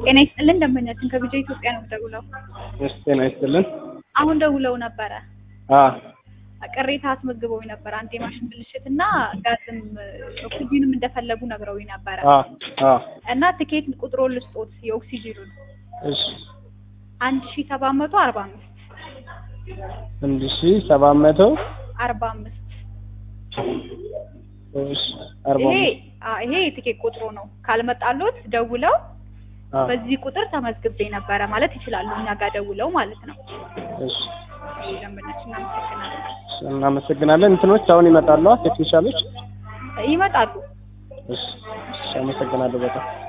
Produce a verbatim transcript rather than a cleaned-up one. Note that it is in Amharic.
ጤና ይስጥልን ደንበኛችን ከቢጃ ኢትዮጵያ ነው ደውለው። እሺ ጤና ይስጥልን። አሁን ደውለው ነበረ። አዎ ቅሬታ አስመዝግበው ነበር። አንዴ ማሽን ብልሽትና ጋዝም ኦክሲጂንም እንደፈለጉ ነግረውኝ ነበረ። አዎ አዎ እና ትኬት ቁጥሩን ልስጦት የኦክሲጂኑን። እሺ አንድ ሺህ ሰባት መቶ አርባ አምስት አንድ ሺህ ሰባት መቶ አርባ አምስት እሺ አርባ ይሄ አምስት ይሄ ትኬት ቁጥሩ ነው። ካልመጣሉት ደውለው በዚህ ቁጥር ተመዝግቤ ነበረ ማለት ይችላሉ። እኛ ጋር ደውለው ማለት ነው። እሺ ደንበኛችን እናመሰግናለን። እናመሰግናለን። እንትኖች አሁን ይመጣሉ ቴክኒሻሎች ይመጣሉ። እሺ አመሰግናለሁ በጣም